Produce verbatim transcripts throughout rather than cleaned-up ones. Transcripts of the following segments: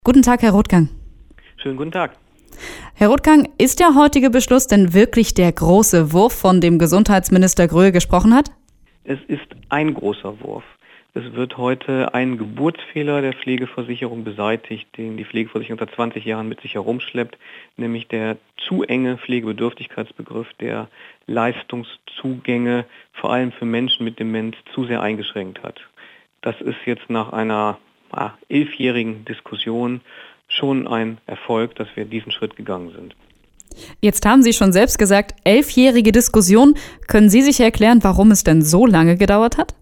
Guten Tag, Herr Rothgang. Schönen guten Tag. Herr Rothgang, ist der heutige Beschluss denn wirklich der große Wurf, von dem Gesundheitsminister Gröhe gesprochen hat? Es ist ein großer Wurf. Es wird heute ein Geburtsfehler der Pflegeversicherung beseitigt, den die Pflegeversicherung seit zwanzig Jahren mit sich herumschleppt, nämlich der zu enge Pflegebedürftigkeitsbegriff, der Leistungszugänge vor allem für Menschen mit Demenz zu sehr eingeschränkt hat. Das ist jetzt nach einer ah, elfjährigen Diskussion schon ein Erfolg, dass wir diesen Schritt gegangen sind. Jetzt haben Sie schon selbst gesagt, elfjährige Diskussion. Können Sie sich erklären, warum es denn so lange gedauert hat?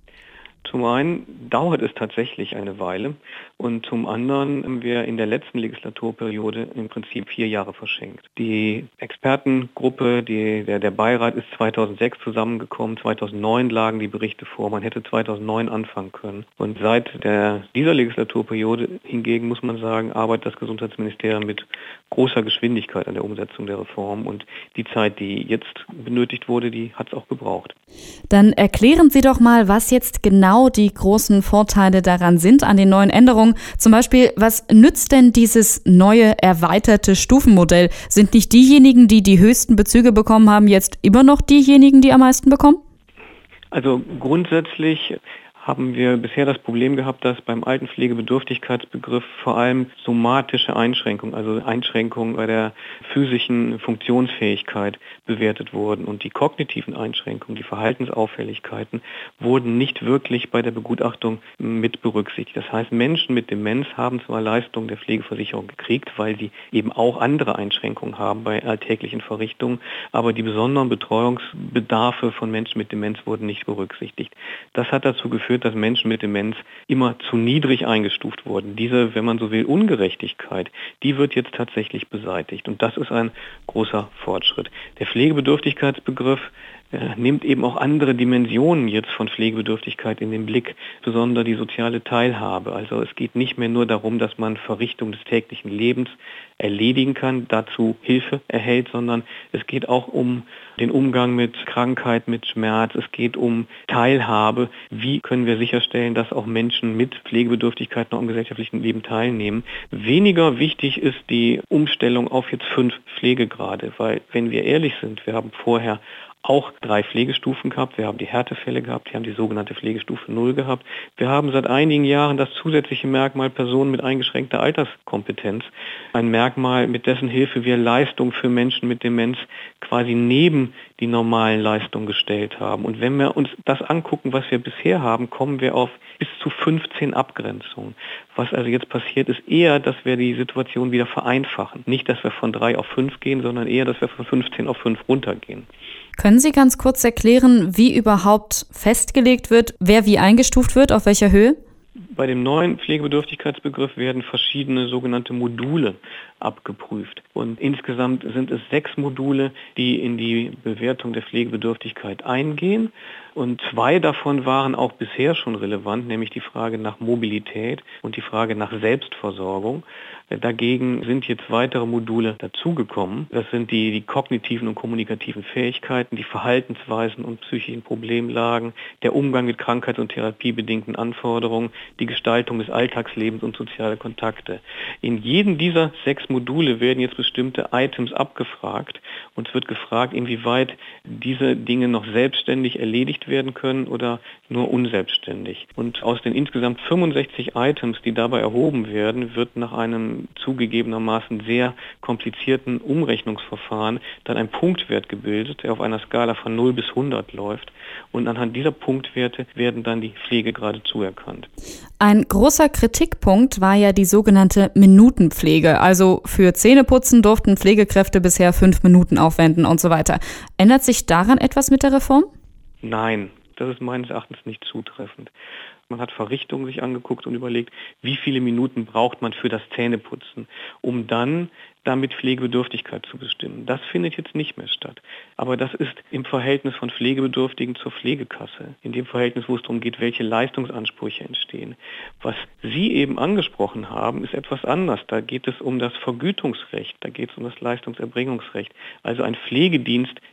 Zum einen dauert es tatsächlich eine Weile und zum anderen haben wir in der letzten Legislaturperiode im Prinzip vier Jahre verschenkt. Die Expertengruppe, die, der, der Beirat ist zweitausendsechs zusammengekommen, zweitausendneun lagen die Berichte vor, man hätte zweitausendneun anfangen können. Und seit der, dieser Legislaturperiode hingegen muss man sagen, arbeitet das Gesundheitsministerium mit großer Geschwindigkeit an der Umsetzung der Reform und die Zeit, die jetzt benötigt wurde, die hat es auch gebraucht. Dann erklären Sie doch mal, was jetzt genau die großen Vorteile daran sind, an den neuen Änderungen. Zum Beispiel, was nützt denn dieses neue, erweiterte Stufenmodell? Sind nicht diejenigen, die die höchsten Bezüge bekommen haben, jetzt immer noch diejenigen, die am meisten bekommen? Also grundsätzlich haben wir bisher das Problem gehabt, dass beim alten Pflegebedürftigkeitsbegriff vor allem somatische Einschränkungen, also Einschränkungen bei der physischen Funktionsfähigkeit bewertet wurden. Und die kognitiven Einschränkungen, die Verhaltensauffälligkeiten wurden nicht wirklich bei der Begutachtung mit berücksichtigt. Das heißt, Menschen mit Demenz haben zwar Leistungen der Pflegeversicherung gekriegt, weil sie eben auch andere Einschränkungen haben bei alltäglichen Verrichtungen, aber die besonderen Betreuungsbedarfe von Menschen mit Demenz wurden nicht berücksichtigt. Das hat dazu geführt, dass Menschen mit Demenz immer zu niedrig eingestuft wurden. Diese, wenn man so will, Ungerechtigkeit, die wird jetzt tatsächlich beseitigt. Und das ist ein großer Fortschritt. Der Pflegebedürftigkeitsbegriff äh, nimmt eben auch andere Dimensionen jetzt von Pflegebedürftigkeit in den Blick, besonders die soziale Teilhabe. Also es geht nicht mehr nur darum, dass man Verrichtungen des täglichen Lebens erledigen kann, dazu Hilfe erhält, sondern es geht auch um den Umgang mit Krankheit, mit Schmerz. Es geht um Teilhabe. Wie können wir sicherstellen, dass auch Menschen mit Pflegebedürftigkeit noch am gesellschaftlichen Leben teilnehmen? Weniger wichtig ist die Umstellung auf jetzt fünf Pflegegrade, weil, wenn wir ehrlich sind, wir haben vorher auch drei Pflegestufen gehabt. Wir haben die Härtefälle gehabt, wir haben die sogenannte Pflegestufe null gehabt. Wir haben seit einigen Jahren das zusätzliche Merkmal Personen mit eingeschränkter Alterskompetenz. Ein Merkmal, mit dessen Hilfe wir Leistungen für Menschen mit Demenz quasi neben die normalen Leistungen gestellt haben. Und wenn wir uns das angucken, was wir bisher haben, kommen wir auf bis zu fünfzehn Abgrenzungen. Was also jetzt passiert, ist eher, dass wir die Situation wieder vereinfachen. Nicht, dass wir von drei auf fünf gehen, sondern eher, dass wir von fünfzehn auf fünf runtergehen. Können Sie ganz kurz erklären, wie überhaupt festgelegt wird, wer wie eingestuft wird, auf welcher Höhe? Bei dem neuen Pflegebedürftigkeitsbegriff werden verschiedene sogenannte Module abgeprüft. Und insgesamt sind es sechs Module, die in die Bewertung der Pflegebedürftigkeit eingehen. Und zwei davon waren auch bisher schon relevant, nämlich die Frage nach Mobilität und die Frage nach Selbstversorgung. Dagegen sind jetzt weitere Module dazugekommen. Das sind die, die kognitiven und kommunikativen Fähigkeiten, die Verhaltensweisen und psychischen Problemlagen, der Umgang mit krankheits- und therapiebedingten Anforderungen, die Gestaltung des Alltagslebens und soziale Kontakte. In jedem dieser sechs Module werden jetzt bestimmte Items abgefragt und es wird gefragt, inwieweit diese Dinge noch selbstständig erledigt werden können oder nur unselbstständig. Und aus den insgesamt fünfundsechzig Items, die dabei erhoben werden, wird nach einem zugegebenermaßen sehr komplizierten Umrechnungsverfahren dann ein Punktwert gebildet, der auf einer Skala von null bis hundert läuft. Und anhand dieser Punktwerte werden dann die Pflegegrade zuerkannt. Ein großer Kritikpunkt war ja die sogenannte Minutenpflege. Also für Zähneputzen durften Pflegekräfte bisher fünf Minuten aufwenden und so weiter. Ändert sich daran etwas mit der Reform? Nein, das ist meines Erachtens nicht zutreffend. Man hat Verrichtungen sich angeguckt und überlegt, wie viele Minuten braucht man für das Zähneputzen, um dann damit Pflegebedürftigkeit zu bestimmen. Das findet jetzt nicht mehr statt. Aber das ist im Verhältnis von Pflegebedürftigen zur Pflegekasse, in dem Verhältnis, wo es darum geht, welche Leistungsansprüche entstehen. Was Sie eben angesprochen haben, ist etwas anders. Da geht es um das Vergütungsrecht, da geht es um das Leistungserbringungsrecht. Also ein Pflegedienst,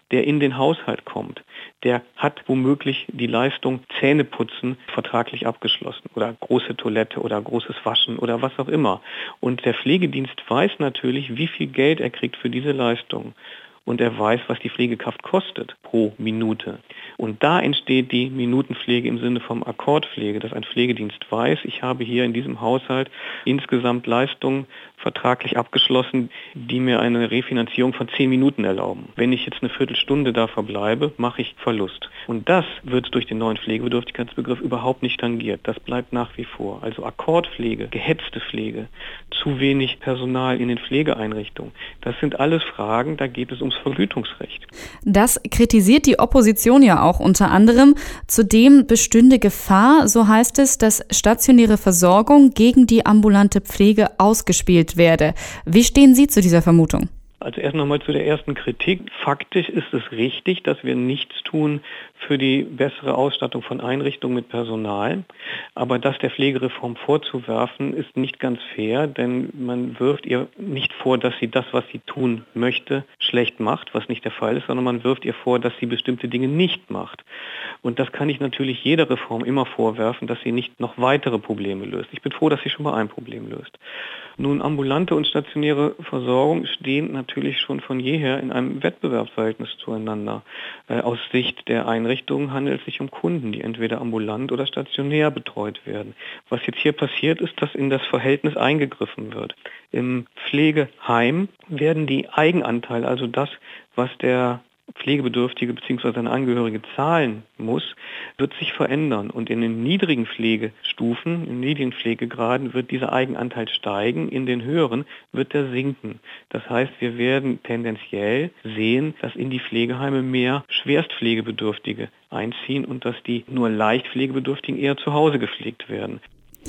der in den Haushalt kommt, der hat womöglich die Leistung Zähneputzen vertraglich abgeschlossen oder große Toilette oder großes Waschen oder was auch immer. Und der Pflegedienst weiß natürlich, wie viel Geld er kriegt für diese Leistung. Und er weiß, was die Pflegekraft kostet pro Minute. Und da entsteht die Minutenpflege im Sinne von Akkordpflege, dass ein Pflegedienst weiß, ich habe hier in diesem Haushalt insgesamt Leistungen vertraglich abgeschlossen, die mir eine Refinanzierung von zehn Minuten erlauben. Wenn ich jetzt eine Viertelstunde da verbleibe, mache ich Verlust. Und das wird durch den neuen Pflegebedürftigkeitsbegriff überhaupt nicht tangiert. Das bleibt nach wie vor. Also Akkordpflege, gehetzte Pflege, zu wenig Personal in den Pflegeeinrichtungen. Das sind alles Fragen, da geht es ums Vergütungsrecht. Das kritisiert die Opposition ja auch unter anderem. Zudem bestünde Gefahr, so heißt es, dass stationäre Versorgung gegen die ambulante Pflege ausgespielt werde. Wie stehen Sie zu dieser Vermutung? Also erst nochmal zu der ersten Kritik. Faktisch ist es richtig, dass wir nichts tun für die bessere Ausstattung von Einrichtungen mit Personal. Aber das der Pflegereform vorzuwerfen, ist nicht ganz fair, denn man wirft ihr nicht vor, dass sie das, was sie tun möchte, schlecht macht, was nicht der Fall ist, sondern man wirft ihr vor, dass sie bestimmte Dinge nicht macht. Und das kann ich natürlich jeder Reform immer vorwerfen, dass sie nicht noch weitere Probleme löst. Ich bin froh, dass sie schon mal ein Problem löst. Nun, ambulante und stationäre Versorgung stehen natürlich schon von jeher in einem Wettbewerbsverhältnis zueinander. Äh, aus Sicht der Einrichtungen handelt es sich um Kunden, die entweder ambulant oder stationär betreut werden. Was jetzt hier passiert, ist, dass in das Verhältnis eingegriffen wird. Im Pflegeheim werden die Eigenanteile, also das, was der Pflegebedürftige bzw. seine Angehörige zahlen muss, wird sich verändern. Und in den niedrigen Pflegestufen, in niedrigen Pflegegraden wird dieser Eigenanteil steigen, in den höheren wird er sinken. Das heißt, wir werden tendenziell sehen, dass in die Pflegeheime mehr Schwerstpflegebedürftige einziehen und dass die nur leicht Pflegebedürftigen eher zu Hause gepflegt werden.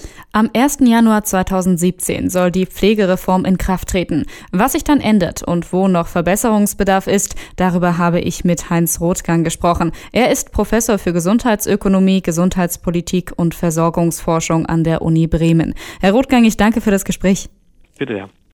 Am ersten Januar zweitausendsiebzehn soll die Pflegereform in Kraft treten. Was sich dann ändert und wo noch Verbesserungsbedarf ist, darüber habe ich mit Heinz Rothgang gesprochen. Er ist Professor für Gesundheitsökonomie, Gesundheitspolitik und Versorgungsforschung an der Uni Bremen. Herr Rothgang, ich danke für das Gespräch. Bitte, ja.